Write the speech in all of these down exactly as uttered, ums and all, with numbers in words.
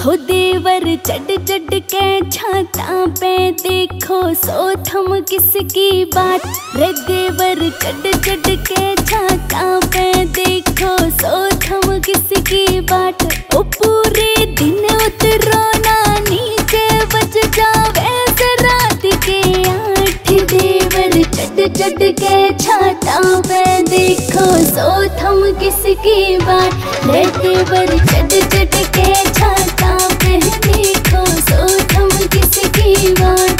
हो देवर चढ़ चढ़ के छाता पे देखो सो थम किसकी बात। रे देवर चढ़ चढ़ के छाता पे देखो सो थम किसकी बात। ओ पूरे दिन उतरो ना नीचे बज जावे से रात के आठ। देवर चढ़ चढ़ के छाता पे देखो सो थम किसकी बात। रे देवर चढ़ चढ़ के छाता पे देखो सो थम किसकी बात।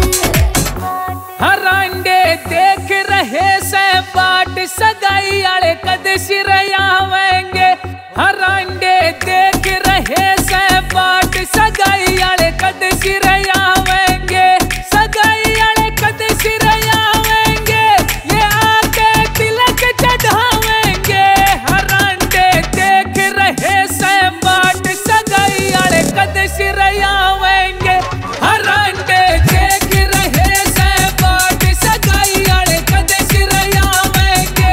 हरांडे देख रहे से बाट सगाई आले कद सिर आवेंगे। हरांडे देख रहे से बाट सगाई आले कद सिर आवेंगे। सगाई आले कद सिर आवेंगे ये आके तिलक चढ़ावेंगे। हरांडे देख रहे से बाट सगाई आले कद सिर आवेंगे। हरांडे देख रहे से बाट सगाई आले कद सिर आवेंगे।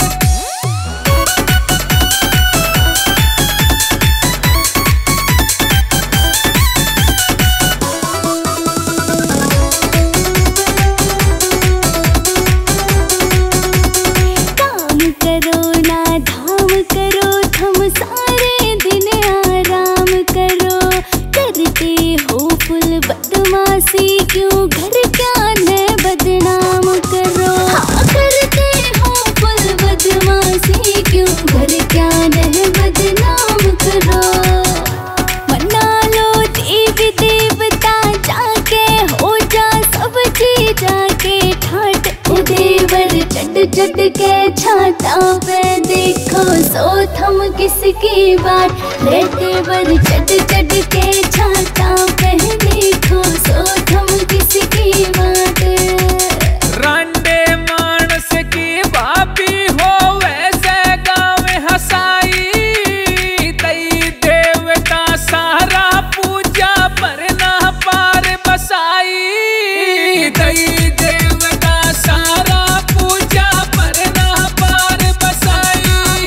काम करो ना धाम करो थम सारे दिन आराम करो। करते हो फुल बदमाशी क्यों घर क्या न बदनाम करो। हाँ करते हो फुल बदमाशी क्यों घर क्या न बदनाम करो। मना लो देवी देवता जाके हो जा सब चीज जाके ठाट। ओ देवर चढ़ चढ़ के छाता पे देखो सो थम किसकी बात। रे देवर चढ़ चढ़ के छाता पे देखो सो थम किसकी बात। रांडे मानस की भाभी हो वैसे गाँव हसाई। तई देवता सारा पूजा पर ना पार बसाई। तई देवता सारा पूजा पर ना पार बसाई।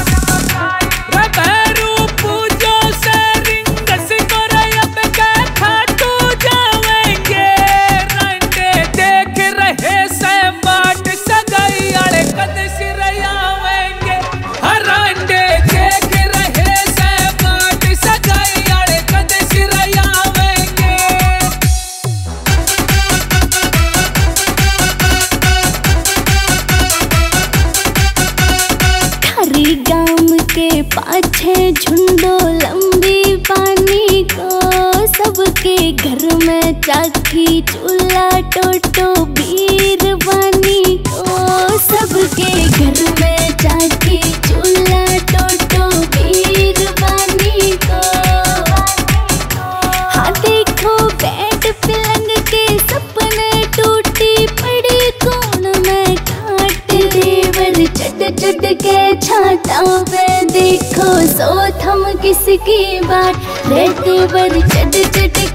रबरू पूजो से रिंगस को रयब के खाटू जावेंगे। रांडे देख रहे से बाट सगाई आले कद सिर आवेंगे। हरांडे देख रहे से बाट सगाई आले कद सिर आवेंगे। थारी गाम के पाछे झुंडो लंबी पानी को। सबके घर में चाकी चूल्हा टोटो बीर बानी को। सबके घर में चाकी चूल्हा टोटो बीर बानी को। हाँ देखो बेड पलंग के सपने टूटी पड़ी कौन में खाट। देवर चढ़ चढ़ के छाता पे देखो सो थम किसकी बात। रे देवर चढ़ चढ़